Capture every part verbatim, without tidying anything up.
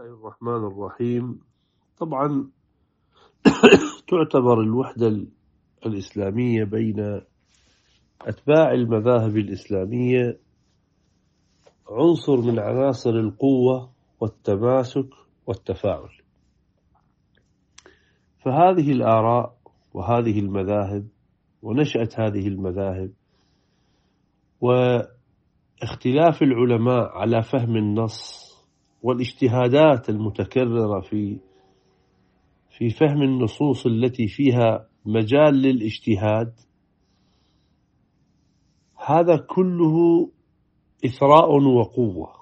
الله الرحمن الرحيم. طبعا تعتبر الوحدة الإسلامية بين أتباع المذاهب الإسلامية عنصر من عناصر القوة والتماسك والتفاعل. فهذه الآراء وهذه المذاهب ونشأة هذه المذاهب واختلاف العلماء على فهم النص والاجتهادات المتكررة في في فهم النصوص التي فيها مجال للاجتهاد، هذا كله إثراء وقوة،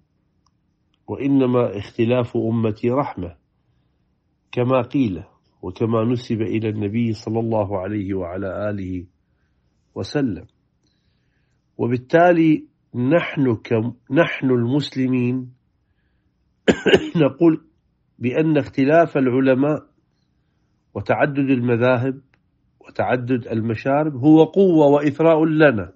وإنما اختلاف أمتي رحمة كما قيل وكما نسب إلى النبي صلى الله عليه وعلى آله وسلم. وبالتالي نحن نحن المسلمين نقول بأن اختلاف العلماء وتعدد المذاهب وتعدد المشارب هو قوة وإثراء لنا.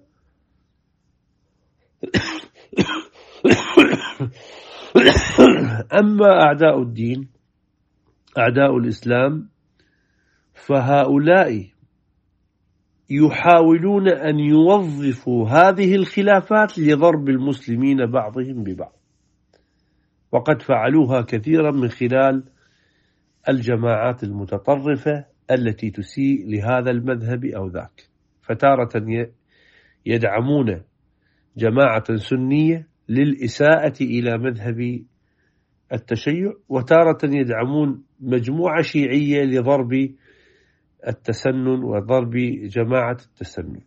أما أعداء الدين أعداء الإسلام فهؤلاء يحاولون أن يوظفوا هذه الخلافات لضرب المسلمين بعضهم ببعض، وقد فعلوها كثيرا من خلال الجماعات المتطرفة التي تسيء لهذا المذهب أو ذاك. فتارة يدعمون جماعة سنية للإساءة إلى مذهب التشيع، وتارة يدعمون مجموعة شيعية لضرب التسنن وضرب جماعة التسنن.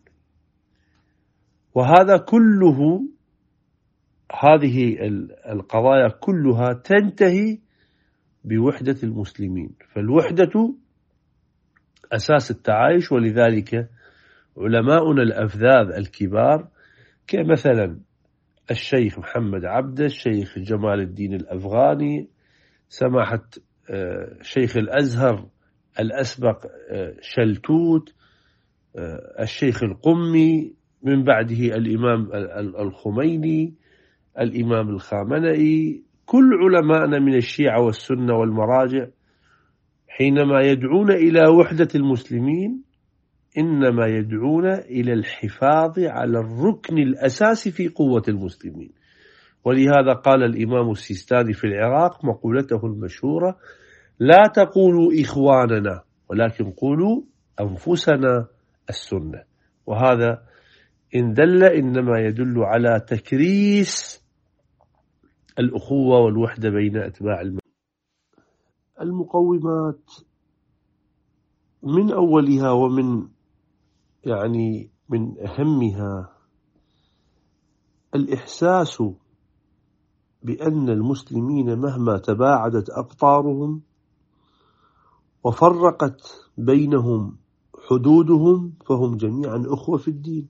وهذا كله هذه القضايا كلها تنتهي بوحدة المسلمين. فالوحدة أساس التعايش، ولذلك علماؤنا الأفذاذ الكبار كمثلا الشيخ محمد عبده، الشيخ جمال الدين الأفغاني، سماحة شيخ الأزهر الأسبق شلتوت، الشيخ القمي، من بعده الإمام الخميني، الإمام الخامنئي، كل علماءنا من الشيعة والسنة والمراجع حينما يدعون إلى وحدة المسلمين إنما يدعون إلى الحفاظ على الركن الأساسي في قوة المسلمين. ولهذا قال الإمام السيستاني في العراق مقولته المشهورة: لا تقولوا إخواننا ولكن قولوا أنفسنا السنة. وهذا إن دل إنما يدل على تكريس الأخوة والوحدة بين أتباع المذهب. المقومات من أولها ومن يعني من أهمها الإحساس بأن المسلمين مهما تباعدت أقطارهم وفرقت بينهم حدودهم فهم جميعا أخوة في الدين.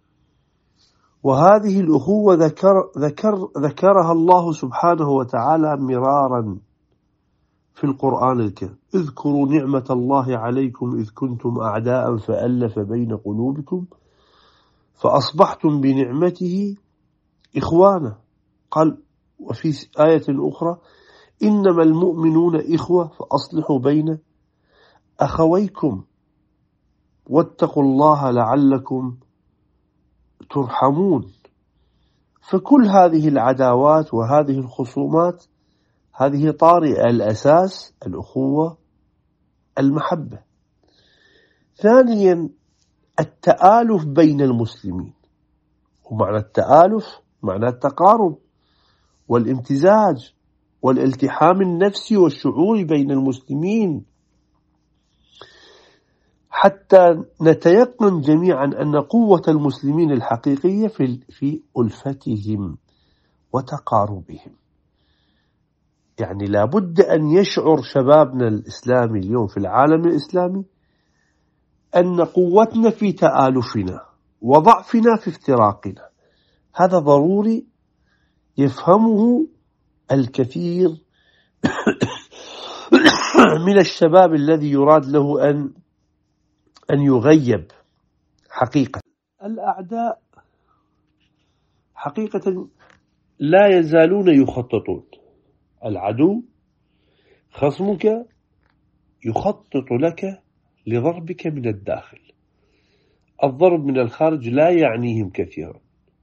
وهذه الأخوة ذكر ذكر ذكرها الله سبحانه وتعالى مرارا في القرآن الكريم: اذكروا نعمة الله عليكم إذ كنتم أعداء فألف بين قلوبكم فأصبحتم بنعمته إخوانا. قال وفي آية أخرى: إنما المؤمنون إخوة فأصلحوا بين أخويكم واتقوا الله لعلكم ترحمون. فكل هذه العداوات وهذه الخصومات هذه طارئة الأساس الأخوة المحبة. ثانيا التآلف بين المسلمين، ومعنى التآلف معنى التقارب والامتزاج والالتحام النفسي والشعوري بين المسلمين، حتى نتيقن جميعا أن قوة المسلمين الحقيقية في في ألفتهم وتقاربهم. يعني لابد أن يشعر شبابنا الإسلامي اليوم في العالم الإسلامي أن قوتنا في تآلفنا وضعفنا في افتراقنا. هذا ضروري يفهمه الكثير من الشباب الذي يراد له أن أن يغيب. حقيقة الأعداء حقيقة لا يزالون يخططون. العدو خصمك يخطط لك لضربك من الداخل. الضرب من الخارج لا يعنيهم كثيرا،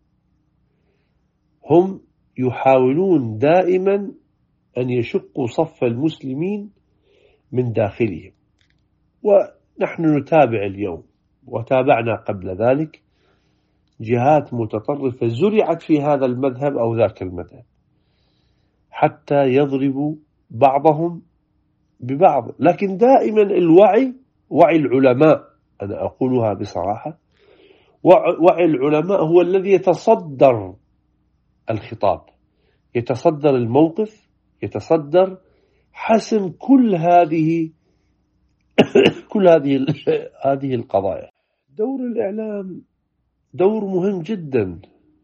هم يحاولون دائما أن يشقوا صف المسلمين من داخلهم. ونحن نتابع اليوم وتابعنا قبل ذلك جهات متطرفة زرعت في هذا المذهب أو ذاك المذهب حتى يضربوا بعضهم ببعض. لكن دائما الوعي، وعي العلماء، أنا أقولها بصراحة، وعي العلماء هو الذي يتصدر الخطاب، يتصدر الموقف، يتصدر حسم كل هذه كل هذه هذه القضايا. دور الإعلام دور مهم جدا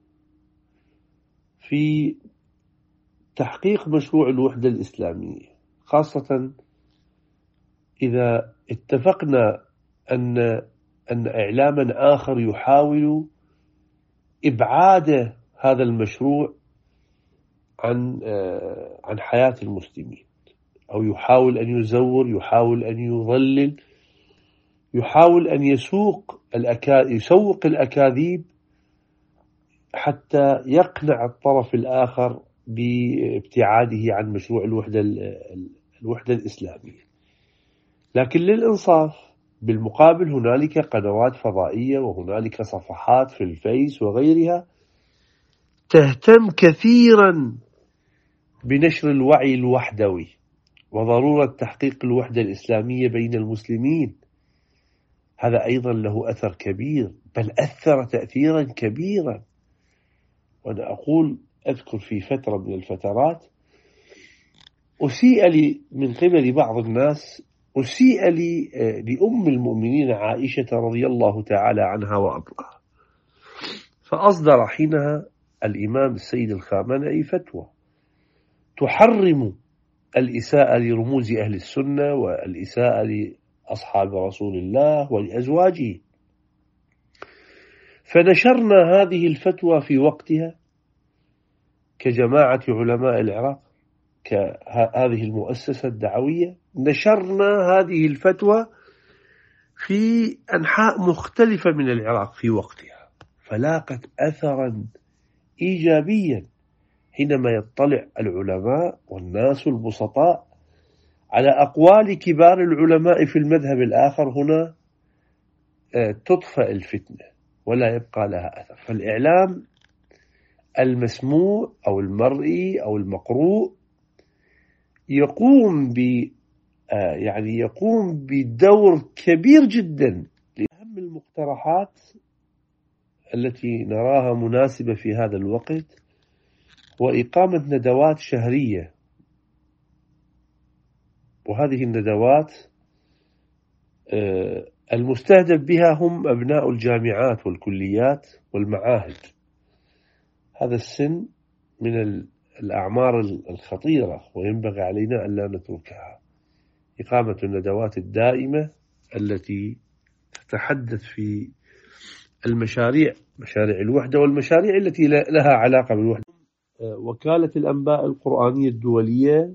في تحقيق مشروع الوحدة الإسلامية، خاصة إذا اتفقنا أن أن إعلاما آخر يحاول إبعاد هذا المشروع عن عن حياة المسلمين، أو يحاول أن يزور، يحاول أن يضلل، يحاول أن يسوق الأكا... يسوق الأكاذيب حتى يقنع الطرف الآخر بابتعاده عن مشروع الوحدة الوحدة الإسلامية. لكن للإنصاف بالمقابل هنالك قنوات فضائية وهنالك صفحات في الفيس وغيرها تهتم كثيرا بنشر الوعي الوحدوي وضرورة تحقيق الوحدة الإسلامية بين المسلمين. هذا أيضا له أثر كبير، بل أثر تأثيرا كبيرا. وأنا أقول أذكر في فترة من الفترات أسيء لي من قبل بعض الناس، أسيء لي لأم المؤمنين عائشة رضي الله تعالى عنها وأرضاها، فأصدر حينها الإمام السيد الخامنئي فتوى تحرم الإساءة لرموز أهل السنة والإساءة لأصحاب رسول الله ولأزواجه. فنشرنا هذه الفتوى في وقتها كجماعة علماء العراق، كهذه المؤسسة الدعوية، نشرنا هذه الفتوى في أنحاء مختلفة من العراق في وقتها، فلاقت أثرا إيجابيا حينما يطلع العلماء والناس البسطاء على أقوال كبار العلماء في المذهب الآخر، هنا تطفأ الفتنة ولا يبقى لها أثر. فالإعلام المسموع أو المرئي أو المقروء يقوم ب يعني يقوم بدور كبير جدا. لأهم المقترحات التي نراها مناسبة في هذا الوقت وإقامة ندوات شهرية، وهذه الندوات المستهدف بها هم أبناء الجامعات والكليات والمعاهد. هذا السن من الأعمار الخطيرة وينبغي علينا أن لا نتركها. إقامة الندوات الدائمة التي تتحدث في المشاريع، مشاريع الوحدة والمشاريع التي لها علاقة بالوحدة. وكالة الأنباء القرآنية الدولية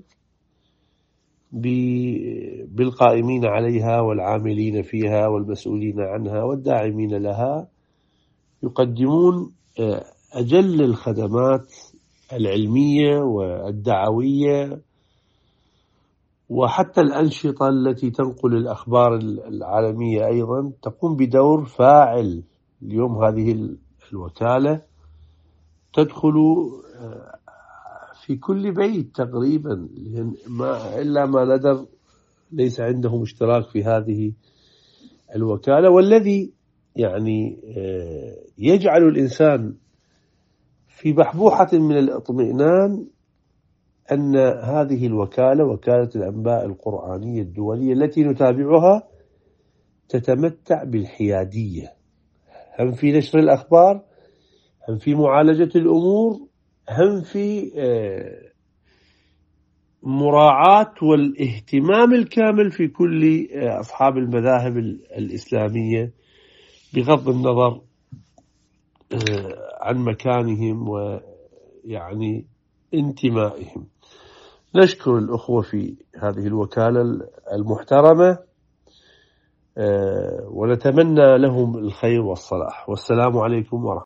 بالقائمين عليها والعاملين فيها والمسؤولين عنها والداعمين لها يقدمون أجل الخدمات العلمية والدعوية، وحتى الأنشطة التي تنقل الأخبار العالمية أيضا تقوم بدور فاعل. اليوم هذه الوكالة تدخل في كل بيت تقريبا، ما إلا ما ندر ليس عندهم اشتراك في هذه الوكالة. والذي يعني يجعل الإنسان في بحبوحة من الاطمئنان أن هذه الوكالة، وكالة الأنباء القرآنية الدولية التي نتابعها، تتمتع بالحيادية، هم في نشر الأخبار، هم في معالجة الأمور، هم في مراعاة والاهتمام الكامل في كل أصحاب المذاهب الإسلامية بغض النظر عن مكانهم ويعني انتمائهم. نشكر الأخوة في هذه الوكالة المحترمة ونتمنى لهم الخير والصلاح. والسلام عليكم ورحمة الله.